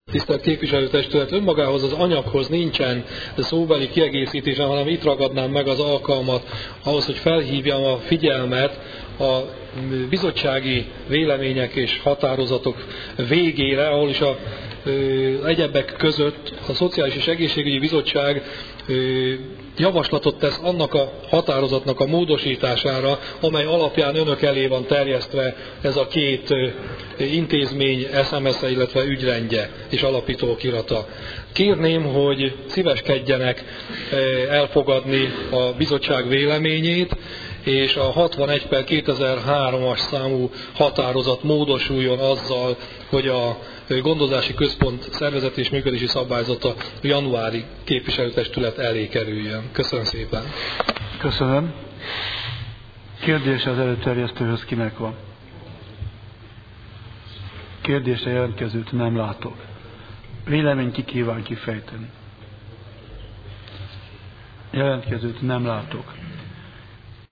Tisztelt képviselőtestület, önmagához az anyaghoz nincsen szóbeli kiegészítése, hanem itt ragadnám meg az alkalmat ahhoz, hogy felhívjam a figyelmet a bizottsági vélemények és határozatok végére, ahol is egyebek között a Szociális és Egészségügyi Bizottság javaslatot tesz annak a határozatnak a módosítására, amely alapján önök elé van terjesztve ez a két intézmény SMS-e, illetve ügyrendje és alapító okirata. Kérném, hogy szíveskedjenek elfogadni a bizottság véleményét, és a 61/2003-as számú határozat módosuljon azzal, hogy a gondozási központ szervezeti és működési szabályzata januári képviselőtestület elé kerüljön. Köszönöm szépen. Köszönöm. Kérdés az előterjesztőhöz kinek van? Kérdésre jelentkezőt nem látok. Vélemény ki kíván kifejteni? Jelentkezőt nem látok.